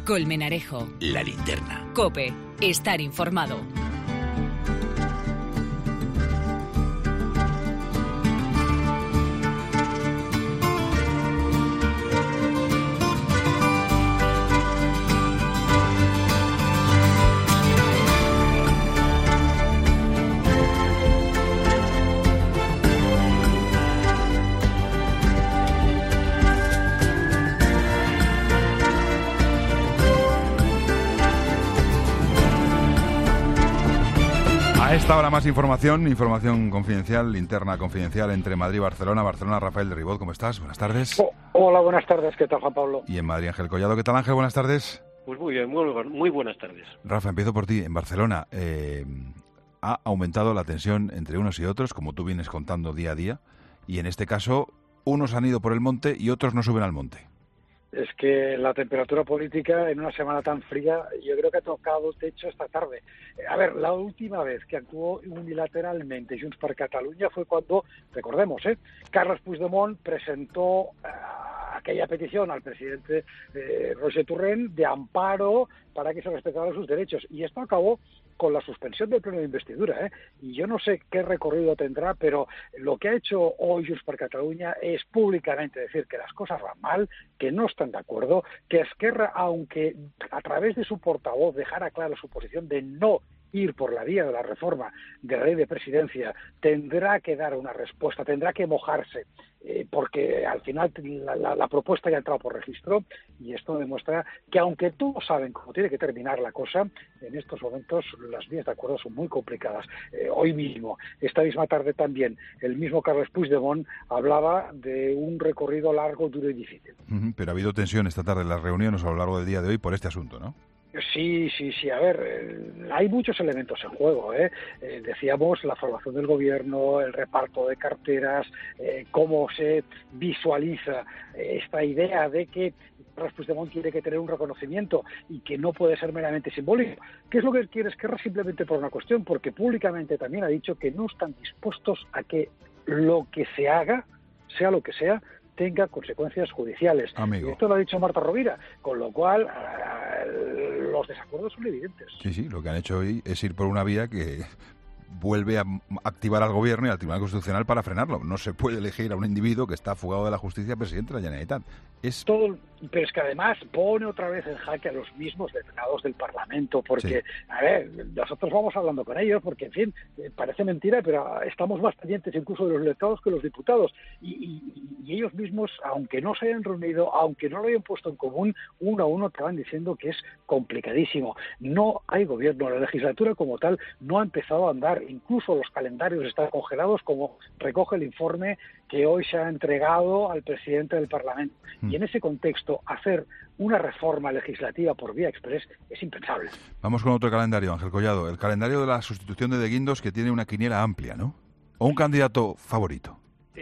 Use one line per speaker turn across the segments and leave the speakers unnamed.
Colmenarejo.
La Linterna.
COPE. Estar informado.
A esta hora más información confidencial, linterna confidencial entre Madrid y Barcelona. Barcelona, Rafael de Ribot, ¿cómo estás? Buenas tardes.
Hola, buenas tardes, ¿qué tal, Juan Pablo?
Y en Madrid, Ángel Collado, ¿qué tal, Ángel? Buenas tardes.
Pues muy bien, muy buenas tardes.
Rafa, empiezo por ti. En Barcelona ha aumentado la tensión entre unos y otros, como tú vienes contando día a día, y en este caso unos han ido por el monte y otros no suben al monte.
Es que la temperatura política en una semana tan fría yo creo que ha tocado techo esta tarde. A ver, la última vez que actuó unilateralmente Junts per Catalunya fue cuando, recordemos, Carles Puigdemont presentó aquella petición al presidente Roger Torrent de amparo para que se respetaran sus derechos. Y esto acabó con la suspensión del pleno de investidura, y yo no sé qué recorrido tendrá, pero lo que ha hecho hoy Junts per Catalunya es públicamente decir que las cosas van mal, que no están de acuerdo, que Esquerra, aunque a través de su portavoz dejara clara su posición de no ir por la vía de la reforma de la ley de presidencia, tendrá que dar una respuesta, tendrá que mojarse, porque al final la propuesta ya ha entrado por registro, y esto demuestra que aunque todos saben cómo tiene que terminar la cosa, en estos momentos las vías de acuerdo son muy complicadas. Hoy mismo, esta misma tarde también, el mismo Carles Puigdemont hablaba de un recorrido largo, duro y difícil.
Pero ha habido tensión esta tarde en las reuniones a lo largo del día de hoy por este asunto, ¿no?
Sí. A ver, hay muchos elementos en juego, decíamos, la formación del gobierno, el reparto de carteras, cómo se visualiza esta idea de que Carles Puigdemont tiene que tener un reconocimiento y que no puede ser meramente simbólico. ¿Qué es lo que quiere Esquerra? Simplemente por una cuestión, porque públicamente también ha dicho que no están dispuestos a que lo que se haga, sea lo que sea, tenga consecuencias judiciales.
Amigo.
Y esto lo ha dicho Marta Rovira, con lo cual los desacuerdos son evidentes.
Sí, lo que han hecho hoy es ir por una vía que vuelve a activar al Gobierno y al Tribunal Constitucional para frenarlo. No se puede elegir a un individuo que está fugado de la justicia presidente de la Generalitat.
Pero es que además pone otra vez en jaque a los mismos delegados del Parlamento, porque, a ver, nosotros vamos hablando con ellos, porque, en fin, parece mentira, pero estamos más pendientes incluso de los delegados que los diputados, y ellos mismos, aunque no se hayan reunido, aunque no lo hayan puesto en común, uno a uno te van diciendo que es complicadísimo. No hay gobierno, la legislatura como tal no ha empezado a andar, incluso los calendarios están congelados, como recoge el informe que hoy se ha entregado al presidente del Parlamento. Y en ese contexto, hacer una reforma legislativa por vía express es impensable.
Vamos con otro calendario, Ángel Collado. El calendario de la sustitución de Guindos, que tiene una quiniela amplia, ¿no? ¿O un candidato favorito?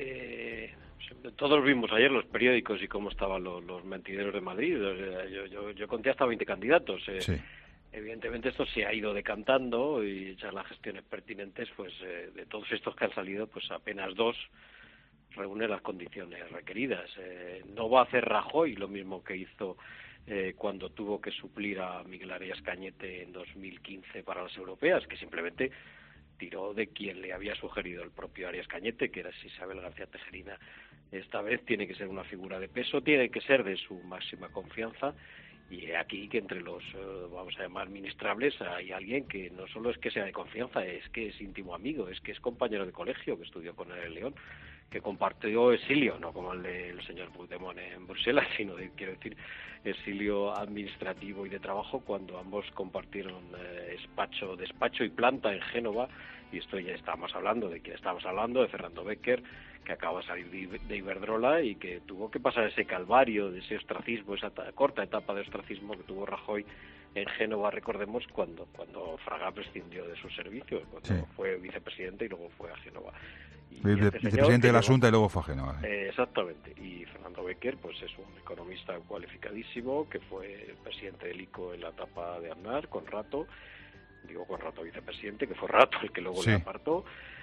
Todos vimos ayer los periódicos y cómo estaban los mentideros de Madrid. Yo conté hasta 20 candidatos.
Sí.
Evidentemente esto se ha ido decantando y hechas las gestiones pertinentes, pues de todos estos que han salido, pues apenas dos reúnen las condiciones requeridas. No va a hacer Rajoy lo mismo que hizo cuando tuvo que suplir a Miguel Arias Cañete en 2015 para las europeas, que simplemente tiró de quien le había sugerido el propio Arias Cañete, que era Isabel García Tejerina. Esta vez tiene que ser una figura de peso, tiene que ser de su máxima confianza, y aquí que entre los, vamos a llamar, ministrables, hay alguien que no solo es que sea de confianza, es que es íntimo amigo, es que es compañero de colegio, que estudió con él en León, que compartió exilio, no como el del señor Puigdemont en Bruselas, sino quiero decir, exilio administrativo y de trabajo, cuando ambos compartieron despacho y planta en Génova. Y esto ya estamos hablando de quién estamos hablando, de Fernando Bécquer, que acaba de salir de Iberdrola y que tuvo que pasar ese calvario de ese ostracismo, esa corta etapa de ostracismo que tuvo Rajoy en Génova, recordemos, cuando Fraga prescindió de sus servicios, cuando fue vicepresidente y luego fue a Génova.
Vicepresidente de la Junta y luego fue a Génova.
Exactamente. Y Fernando Bécquer, pues es un economista cualificadísimo, que fue presidente del ICO en la etapa de Aznar, con Rato vicepresidente, que fue Rato el que luego le apartó,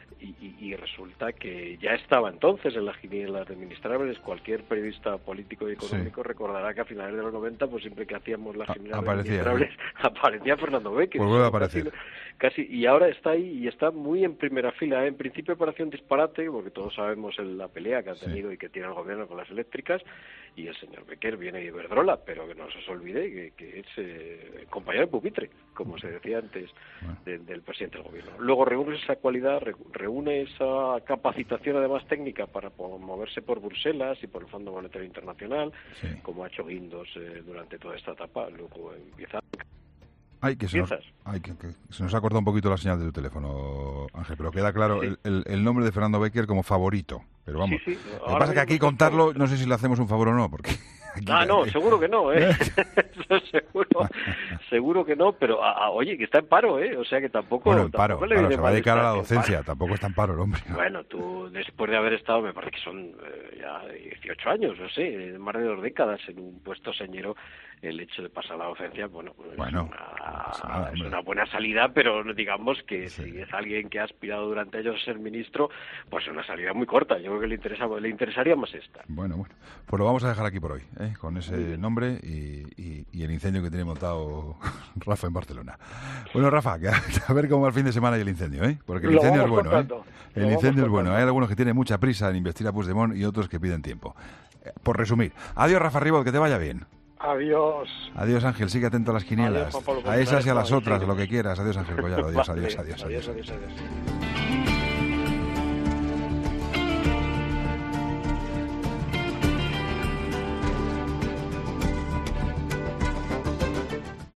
Y resulta que ya estaba entonces en las quinielas de ministrables. Cualquier periodista político y económico recordará que a finales de los 90, pues siempre que hacíamos las quinielas de ministrables, aparecía Fernando Béquer.
Pues vuelve a aparecer.
Casi, y ahora está ahí y está muy en primera fila. En principio parecía un disparate, porque todos sabemos la pelea que ha tenido y que tiene el gobierno con las eléctricas, y el señor Béquer viene de Iberdrola, pero que no se os olvide que es compañero de pupitre, como se decía antes del presidente del gobierno. Luego reúne esa cualidad, reúne esa capacitación además técnica para moverse por Bruselas y por el Fondo Monetario Internacional, como ha hecho Guindos durante toda esta etapa. Luego empieza...
Que se nos ha cortado un poquito la señal de tu teléfono, Ángel, pero queda claro el nombre de Fernando Béquer como favorito. Pero vamos, lo que pasa es que aquí contarlo, no sé si le hacemos un favor o no, porque...
No, seguro que no, Eso seguro que no, pero oye, que está en paro, O sea que tampoco...
Bueno, en paro, se va a dedicar a la docencia, tampoco está en paro el hombre, ¿no?
Bueno, tú, después de haber estado, me parece que son ya 18 años, no sé, más de 2 décadas en un puesto señero, el hecho de pasar a la docencia, es una buena salida, pero digamos que si es alguien que ha aspirado durante años a ser ministro, pues es una salida muy corta. Yo creo que le interesaría más esta.
Bueno, pues lo vamos a dejar aquí por hoy, con ese nombre y el incendio que tiene montado Rafa en Barcelona. Bueno, Rafa, a ver cómo va el fin de semana y el incendio, porque el incendio es bueno, El incendio es bueno. Hay algunos que tienen mucha prisa en investir a Puigdemont y otros que piden tiempo. Por resumir, adiós Rafa Ribot, que te vaya bien.
Adiós.
Adiós, Ángel, sigue atento a las quinielas.
Adiós, Juan Pablo,
a esas y a las otras, lo que quieras. Adiós, Ángel Collado. Adiós.